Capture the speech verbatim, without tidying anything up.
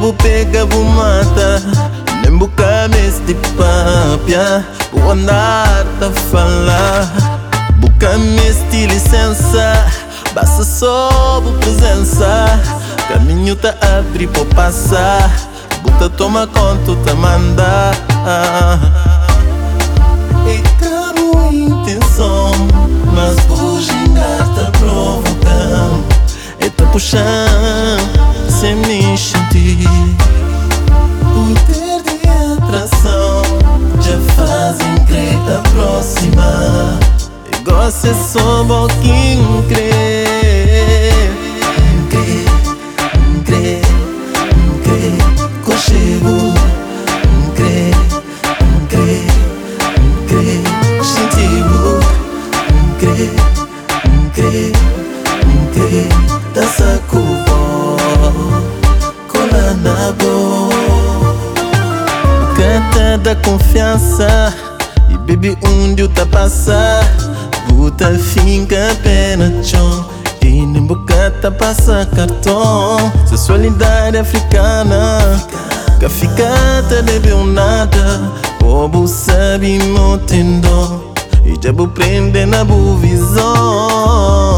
bu pega, bu mata. Nem busca mes de papia. Bu andar ta falar. Busca mes de licença. Basta só bu presença. Caminho ta abre por passar. Buta toma conta, ta manda. Eita boa intenção, mas hoje ainda tá provocando. Eita puxando, sem me sentir. Poder de atração já fazem crer aproximar. E gosta só um pouquinho crer. Crer, crer, crer. Conchego, crer, crer, crer. Sentido, crer, crer, crer. Dança com vó, cola na boca. Canta da confiança e bebe onde o tá passar. Buta finca pena chão e nem boca tá passa cartão. Sensualidade africana, que fica tá debeu nada. Povo sabe motendo e já bu prende na bu visão.